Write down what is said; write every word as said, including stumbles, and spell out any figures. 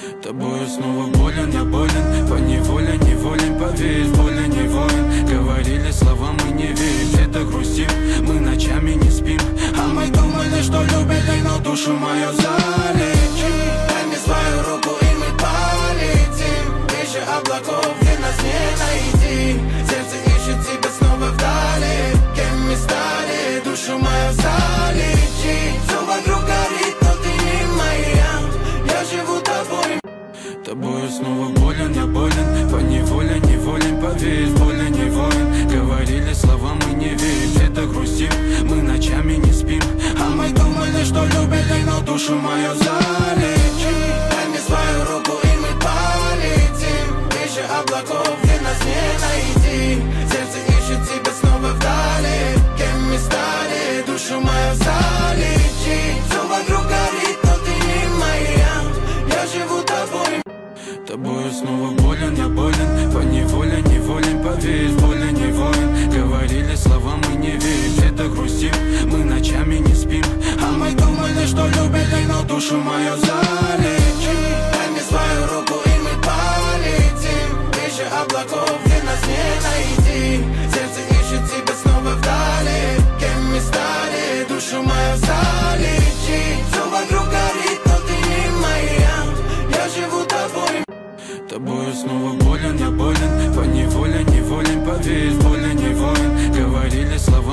Тобою снова болен, я болен, поневоле неволен, поверь, в боли не воин. Говорили слова, мы не верим, где-то грустим, мы ночами не спим. А мы думали, что любят, но душу мою залечи. Дай мне свою руку, и мы полетим выше облаков, где нас не найти. Сердце ищет тебя снова вдали, кем мы стали, душу мою залечи. Все вокруг горит, но ты не моя, я живу тобой. Тобою снова болен, я болен, поневоле неволен, поверь, в боли не воин. Говорили слова, мы не верим, где-то грустим, мы ночами не спим. А мы думали, что любят, но душу мою залечи. Дай мне свою руку, и мы полетим выше облаков, где нас не найти. Сердце ищет тебя снова вдали, кем мы стали, душу мою залечи. Все вокруг горит, но ты не моя, я живу тобой. Тобою снова болен, я болен, поневоле неволен, поверь, в боли не воин. Говорили слова, мы не верим, где-то грустим, мы ночами не спим. А мы думали, что любят, но душу мою залечи. Дай мне свою руку, и мы полетим выше облаков, где нас не найти. Сердце ищет тебя снова вдали, кем мы стали, душу мою залечи. Все вокруг горит, но ты не моя, я живу тобой. Тобою снова болен, я болен, поневоле неволен, поверь, в боли не воин. Говорили слова.